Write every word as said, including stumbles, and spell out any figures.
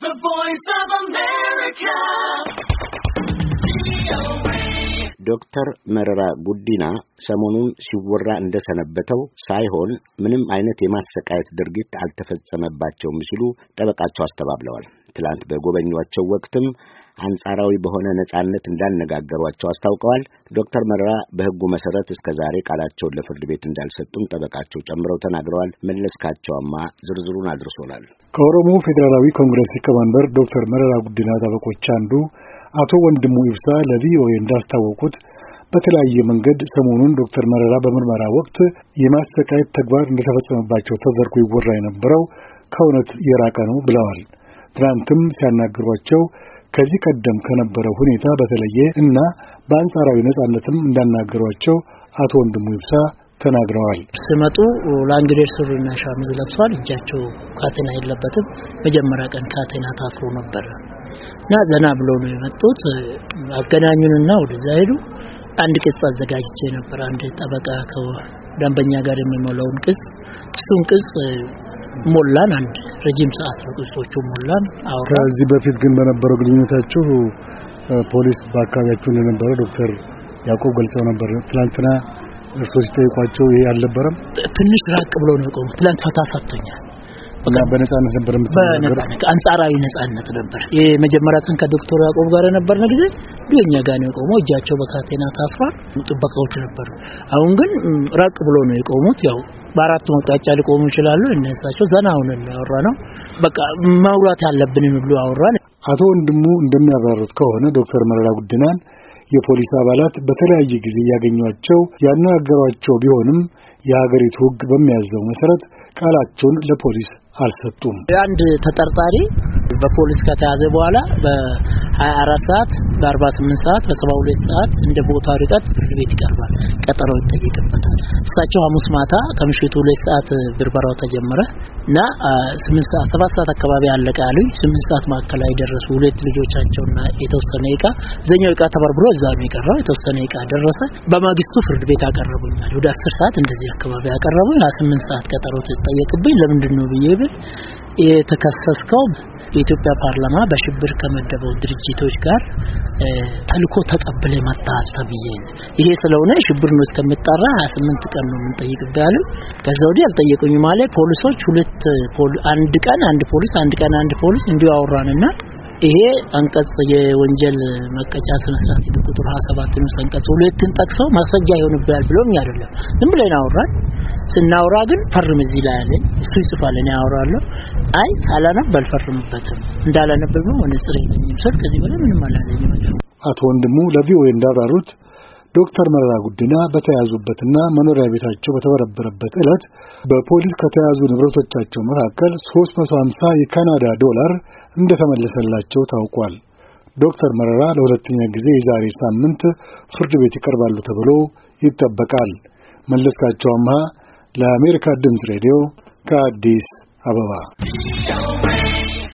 The Voice of America. ዶክተር መረራ ጉዲና ሰሞኑን ሲወራ እንደሰነበተው ሳይሆን ምንም አይነት የማሰቃየት ድርጊት አልተፈጸመባቸውም ሲሉ ጠበቃቸው አስተባብለዋል። ትላንት በጎበኙዋቸው ወቅትም አንጻራዊ በሆነ ነጻነት እንዳነጋገሯቸው አስታውቀዋል። ዶክተር መረራ በሕጉ መሰረት እስከ ዛሬ ቃላቸውን ለፍርድ ቤት እንዳልሰጡም ጠበቃቸው ጨምረው ተናግረዋል። መለስካቸውማ ዝርዝሩን አድርሶናል። ከኦሮሞ ፌዴራላዊ ኮንግሬስ ሊቀመንበር ዶክተር መረራ ጉዲና ጠበቆች አንዱ አቶ ወንድሙ ኢብሳ ለቪኦኤ እንዳስታወቁት በተለያየ መንገድ ሰሞኑን ዶክተር መረራ በምርመራ ወቅት የማሰቃየት ተግባር እንደተፈጸመባቸው ተደርጎ ይወራ የነበረው ከእውነት የራቀ ነው ብለዋል። ትናንትም ሲያናግሯቸው ከዚህ ቀደም ከነበረው ሁኔታ በተለየ እና በአንጻራዊ ነጻነትም እንዳናገሯቸው አቶ ወንድሙ ይብሳ ተናግረዋል። ሲመጡ ላንግሌር ሱሪና ሻሚዝ ለብሰዋል። እጃቸው ካቴና የለበትም። መጀመሪያ ቀን ካቴና ታስሮ ነበር እና ዘና ብሎ ነው የመጡት። አገናኙንና ወደዛ ሄዱ። አንድ ቅጽ አዘጋጅቼ ነበር። አንድ ጠበቃ ከደንበኛ ጋር የሚሞላውን ቅጽ እሱን ቅጽ ሞላን። አንድ ረጅም ሰዓት ነው ቅጾቹ ሞላን። አውራ ከዚህ በፊት ግን በነበረው ግንኙነታችሁ ፖሊስ በአካባቢያችሁ እንደነበረ ዶክተር ያዕቆብ ገልጸው ነበር። ትላንትና እርሶ ሲጠይቋቸው ይሄ አልነበረም? ትንሽ ራቅ ብሎ ነው የቆሙት። ትላንት ፈታ ሰጥቶኛል። እና በነጻነት ነበር የምትናገረው? አንጻራዊ ነጻነት ነበር። የመጀመሪያ ቀን ከዶክተር ያዕቆብ ጋር ነበርና ጊዜ ዱኛ ጋር ነው የቆመው። እጃቸው በካቴና ታስሯል። ጥበቃዎች ነበሩ። አሁን ግን ራቅ ብሎ ነው የቆሙት። ያው በአራቱ መቅጣጫ ሊቆሙ ይችላሉ። እነሳቸው ዘና ሆነን ያወራነው በቃ ማውራት ያለብንን ሁሉ አወራን። አቶ ወንድሙ እንደሚያብራሩት ከሆነ ዶክተር መረራ ጉዲናን የፖሊስ አባላት በተለያየ ጊዜ ያገኟቸው ያነጋገሯቸው ቢሆንም የሀገሪቱ ሕግ በሚያዘው መሰረት ቃላቸውን ለፖሊስ አልሰጡም። አንድ ተጠርጣሪ በፖሊስ ከተያዘ በኋላ በ24 ሰዓት በ48 ሰዓት በ72 ሰዓት እንደ ቦታው ርቀት ፍርድ ቤት ይቀርባል። ቀጠሮ ይጠየቅበታል። እሳቸው ሐሙስ ማታ ከምሽቱ ሁለት ሰዓት ብርበራው ተጀመረ እና ስምንት ሰዓት ሰባት ሰዓት አካባቢ አለቀ አሉኝ። ስምንት ሰዓት ማከላይ ደረሱ። ሁለት ልጆቻቸውና የተወሰነ ዕቃ ዘኛው ዕቃ ተበርብሮ እዛ ነው የቀረው። የተወሰነ ዕቃ ደረሰ። በማግስቱ ፍርድ ቤት አቀረቡኛል። ወደ አስር ሰዓት እንደዚህ አካባቢ አቀረቡኝ። ስምንት ሰዓት ቀጠሮ ተጠየቅብኝ። ለምንድን ነው ብዬ ብል የተከሰስከው በኢትዮጵያ ፓርላማ በሽብር ከመደበው ድርጅቶች ጋር ተልኮ ተቀበለ መጣል ተብዬ ይሄ ስለሆነ ሽብር ነው እስከምጣራ ሃያ ስምንት ቀን ነው የምንጠይቅብህ አለ። ከዛ ወዲህ አልጠየቁኝ ማለት ፖሊሶች ሁለት አንድ ቀን አንድ ፖሊስ አንድ ቀን አንድ ፖሊስ እንዲሁ አወራንና ይሄ አንቀጽ የወንጀል መቀጫ ስነ ስርዓት ቁጥር ሃያ ሰባት ነው አንቀጽ ሁለትን ጠቅሰው ማስረጃ ይሆንብሃል ብሎም አይደለም። ዝም ብለን አወራን። ስናወራ ግን ፈርም እዚህ ላይ አለ እሱ ይጽፋል እኔ አወራለሁ። አይ አላነብ አልፈርምበትም እንዳላነብብ ነው ወንጽሬ ነኝ ስል ከዚህ በላይ ምንም አላለኝም። አቶ ወንድሙ ለቪኦኤ እንዳብራሩት ዶክተር መረራ ጉዲና በተያዙበትና መኖሪያ ቤታቸው በተበረበረበት ዕለት በፖሊስ ከተያዙ ንብረቶቻቸው መካከል ሶስት መቶ ሃምሳ የካናዳ ዶላር እንደተመለሰላቸው ታውቋል። ዶክተር መረራ ለሁለተኛ ጊዜ የዛሬ ሳምንት ፍርድ ቤት ይቀርባሉ ተብሎ ይጠበቃል። መለስካቸው አምሃ ለአሜሪካ ድምፅ ሬዲዮ ከአዲስ አበባ